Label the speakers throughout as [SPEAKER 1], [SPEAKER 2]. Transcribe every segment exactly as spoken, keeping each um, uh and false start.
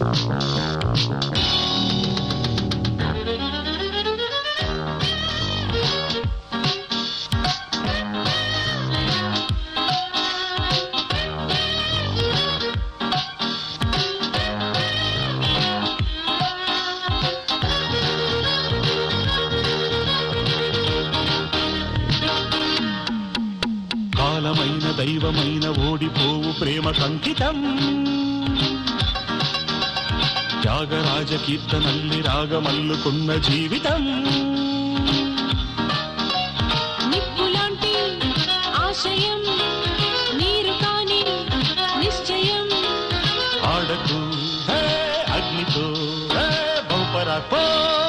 [SPEAKER 1] కాలమైన దైవమైన ఓడిపోవు ప్రేమ కంకితం త్యాగరాజ కీర్తనల్లి రాగమల్లుకున్న జీవితం
[SPEAKER 2] నిప్పులాంటి ఆశయం నీరు కాని నిశ్చయం
[SPEAKER 1] ఆడకు అగ్నితో బహుపరాపో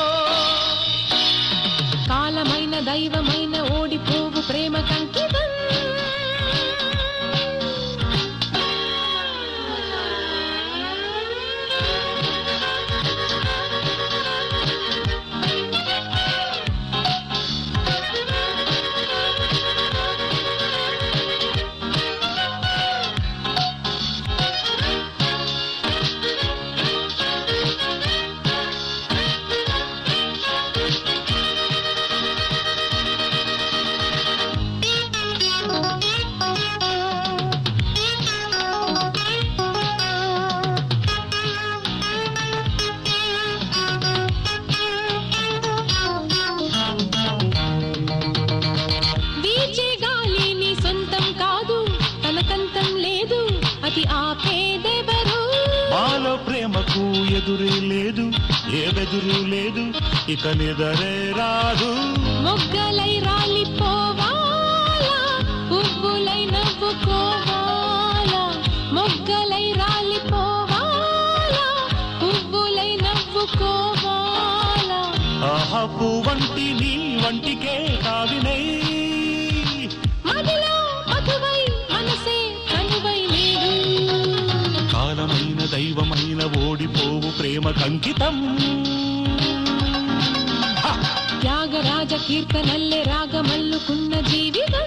[SPEAKER 2] కాలమైన దైవమైన ఓడిపోవు ప్రేమ కంకితం
[SPEAKER 1] మాలో ప్రేమకు ఎదురే లేదు ఏ బెదురు లేదు ఇక నిదరే రాదు
[SPEAKER 2] మొగ్గలై రాలిపోవాలా పువ్వులై నవ్వుకోవాలా మొగ్గలై రాలిపోవాలా పువ్వులై నవ్వుకోవాలా
[SPEAKER 1] ఆహా పువ్వంటి నీ వంటికే కావినై
[SPEAKER 2] మదిలో మధువై మనసే కనువై నేడు
[SPEAKER 1] కాలమైన దైవమైన ఓడిపోవు ప్రేమ కంకితం
[SPEAKER 2] త్యాగరాజ కీర్తనల్లే రాగమల్లుకున్న జీవితం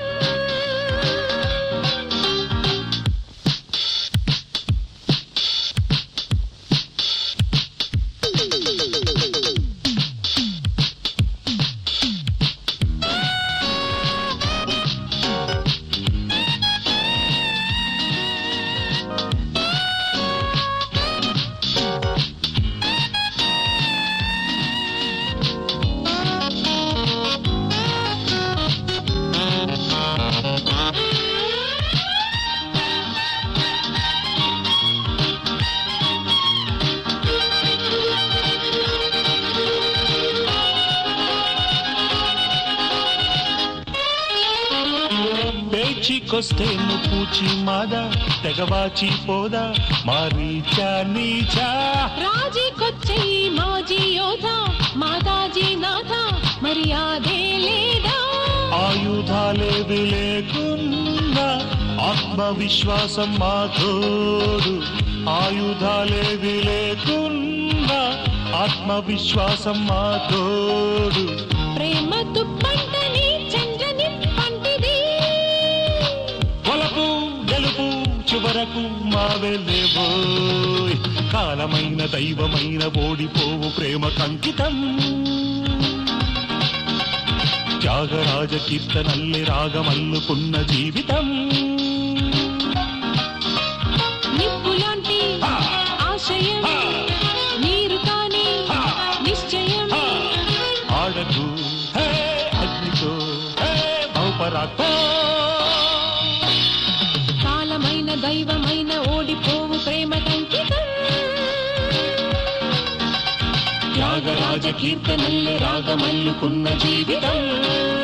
[SPEAKER 1] పేచికొస్తేను పూచి మాదా తెగవాచి పోదా మారీచా నీచా
[SPEAKER 2] రాజీకొచ్చే మాజీ యోధ మాతాజీ నాథ మర్యాదే లేదా
[SPEAKER 1] ఆయుధాలేవి లేకున్నా ఆత్మవిశ్వాసం మా తోడు ఆయుధాలేవి లేకున్నా ఆత్మవిశ్వాసం మా తోడు
[SPEAKER 2] ప్రేమ తుప్పంటని చంద్రని పంటిది
[SPEAKER 1] కొలకు గెలుపు చివరకు మావెలేబోయ్ కాలమైన దైవమైన ఓడిపోవు ప్రేమ కంకితం త్యాగరాజ కీర్తనల్లి రాగమల్లుకున్న జీవితం
[SPEAKER 2] నిప్పులాంటి ఆశయం నీరు కాని నిశ్చయం
[SPEAKER 1] ఆడకు అగ్నితో బహుపరాకో
[SPEAKER 2] కాలమైన దైవమైన ఓడిపోవు ప్రేమ కంకితం
[SPEAKER 1] త్యాగరాజ కీర్తనల్లి రాగమల్లుకున్న జీవితం